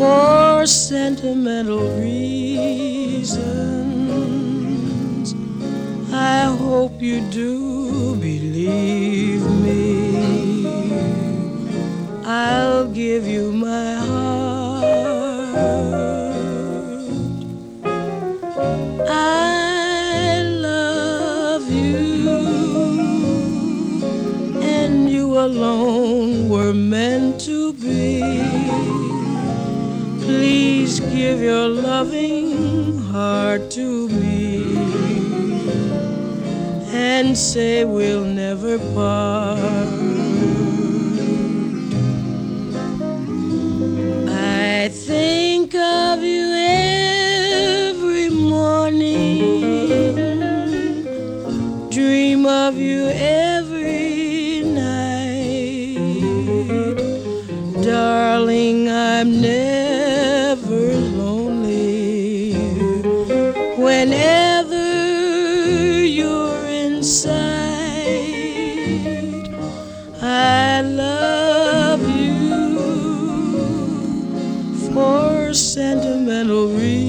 for sentimental reasons. I hope you do believe me. I'll give you my heart. I love you, and you alone were meant to be. Please give your loving heart to me and say we'll never part. I think of you every morning, dream of you every night. Darling, I'm never lonely whenever you're in sight. I love you for sentimental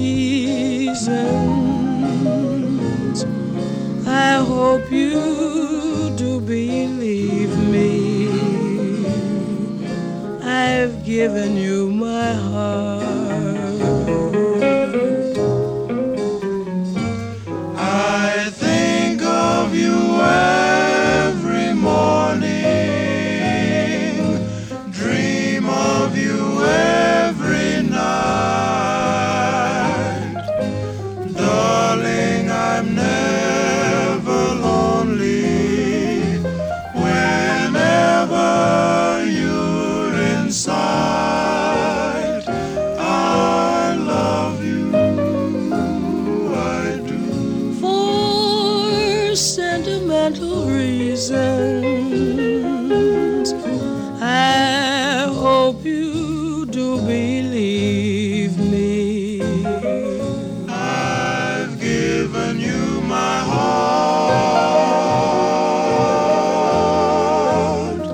reasons. I hope you do believe me. I've given you my heart. I think of you every morning, dream of you every night. Darling, I'm never lonely whenever you're inside. I love you, I do. For sentimental reasons, I hope you do believe me. I've given you my heart.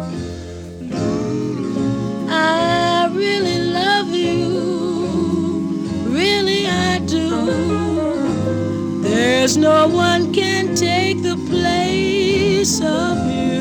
I really love you, really I do. There's no one can take the place of you.